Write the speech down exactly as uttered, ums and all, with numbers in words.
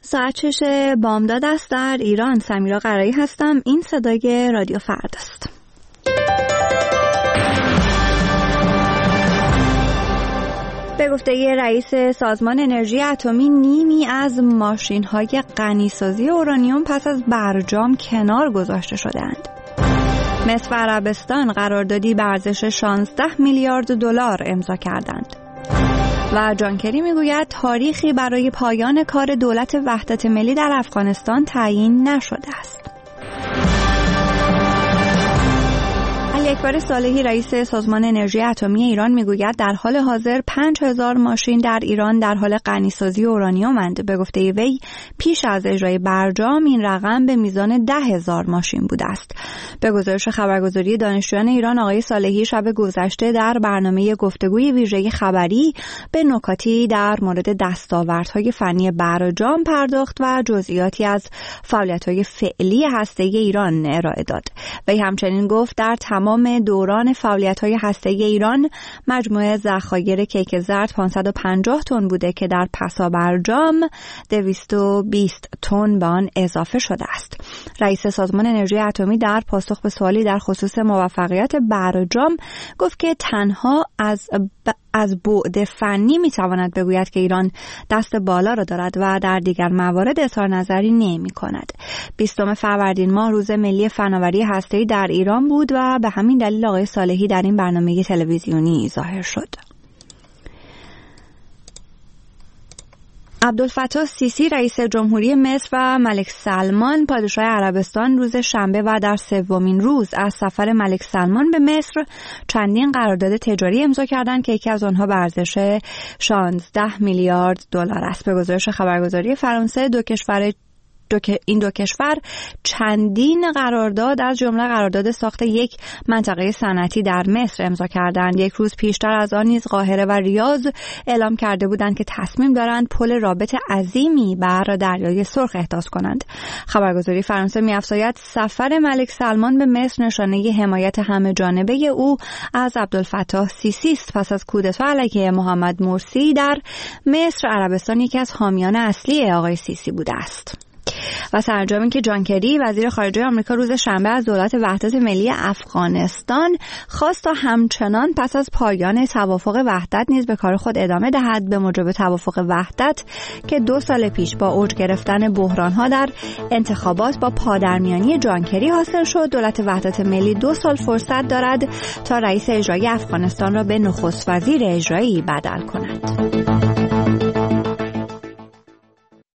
ساعت شش بامداد است در ایران. سمیرا قرایی هستم. این صدای رادیو فردا است. به گفته رئیس سازمان انرژی اتمی، نیمی از ماشین‌های غنی‌سازی اورانیوم پس از برجام کنار گذاشته شدند. مصر و عربستان قراردادی به ارزش شانزده میلیارد دلار امضا کردند. و جان کری میگوید تاریخی برای پایان کار دولت وحدت ملی در افغانستان تعیین نشده است. علی اکبر صالحی رئیس سازمان انرژی اتمی ایران میگوید در حال حاضر پنج هزار ماشین در ایران در حال غنی‌سازی اورانیومند. به گفته وی پیش از اجرای برجام این رقم به میزان ده هزار ماشین بوده است. به گزارش خبرگزاری دانشجویان ایران، آقای صالحی شب گذشته در برنامه گفتگوی ویژه خبری به نکاتی در مورد دستاوردهای فنی برجام پرداخت و جزئیاتی از فعالیت‌های فعلی هسته‌ای ایران ارائه داد. وی همچنین گفت در تمام دوران فعالیت‌های هسته‌ای ایران مجموع ذخایر کیک زرد پانصد و پنجاه تن بوده که در پسا برجام دویست و بیست تن به آن اضافه شده است. رئیس سازمان انرژی اتمی در پاسخ به سوالی در خصوص موفقیت برجام گفت که تنها از ب... از بعد فنی میتواند بگوید که ایران دست بالا را دارد و در دیگر موارد اظهار نظری نمی کند. بیستم فروردین ماه روز ملی فناوری هسته‌ای در ایران بود و به همین دلیل آقای صالحی در این برنامه تلویزیونی ظاهر شد. عبدالفتاح السیسی رئیس جمهوری مصر و ملک سلمان پادشاه عربستان روز شنبه و در سومین روز از سفر ملک سلمان به مصر چندین قرارداد تجاری امضا کردند که یکی از آنها به ارزش شانزده میلیارد دلار است. به گزارش خبرگزاری فرانسه دو کشور دو این دو کشور چندین قرارداد از جمله قرارداد ساخت یک منطقه صنعتی در مصر امضا کردند. یک روز پیشتر از آن نیز قاهره و ریاض اعلام کرده بودند که تصمیم دارند پل رابط عظیمی بر دریای سرخ احداث کنند. خبرگزاری فرانسه می‌افزاید سفر ملک سلمان به مصر نشانه حمایت همه جانبه او از عبدالفتاح السیسی است. پس از کودتا علیه محمد مرسی در مصر، عربستان یکی از حامیان اصلی آقای سیسی بوده است. و سرانجام که جان کری وزیر خارجه آمریکا روز شنبه از دولت وحدت ملی افغانستان خواست تا همچنان پس از پایان توافق وحدت نیز به کار خود ادامه دهد. به موجب توافق وحدت که دو سال پیش با اوج گرفتن بحران‌ها در انتخابات با پادرمیانی جان کری حاصل شد، دولت وحدت ملی دو سال فرصت دارد تا رئیس اجرایی افغانستان را به نخست وزیر اجرایی بدل کند.